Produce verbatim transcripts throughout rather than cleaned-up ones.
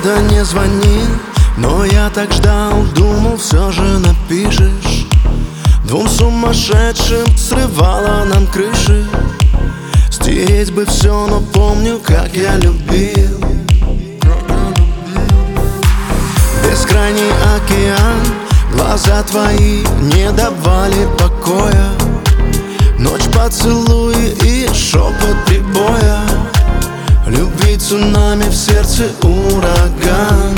года не звонил, но я так ждал, думал, все же напишешь. Двум сумасшедшим срывало нам крыши. Стереть бы все, но помню, как я любил. Бескрайний океан, глаза твои не давали покоя. Ночь, поцелуи и шепот прибоя. Любви цунами, в сердце ураган.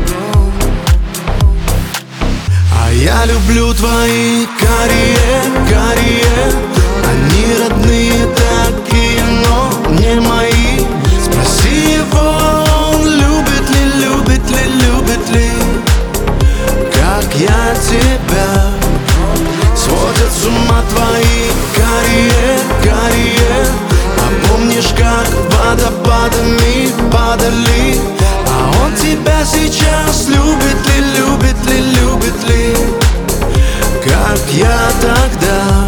А я люблю твои карие, карие. Они родные такие, но не мои. Спроси его, он любит ли, любит ли, любит ли, как я тебя. Сводят с ума твои карие, карие. А помнишь, как водопадами падали? А он тебя сейчас любит ли, любит ли, любит ли, как я тогда.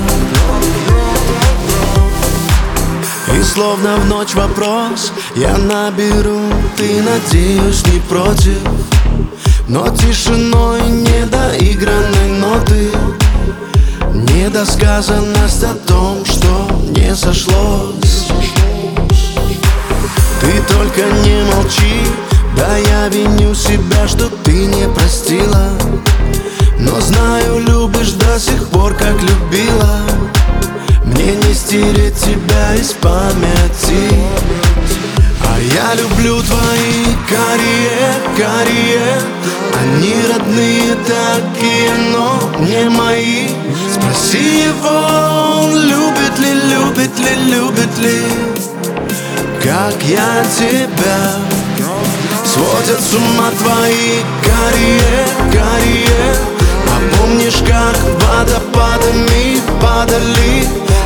И словно в ночь вопрос я наберу, ты, надеюсь, не против. Но тишиной недоигранной ноты, недосказанность о том, что не сошлось. Ты только не молчи, да я виню себя, что ты не простила. Но знаю, любишь до сих пор, как любила. Мне не стереть тебя из памяти. А я люблю твои карие, карие. Они родные такие, но не мои. Спроси его, он любит ли, любит ли, любит ли, как я тебя. Сводят с ума твои карие, карие. А помнишь, как водопадами падали?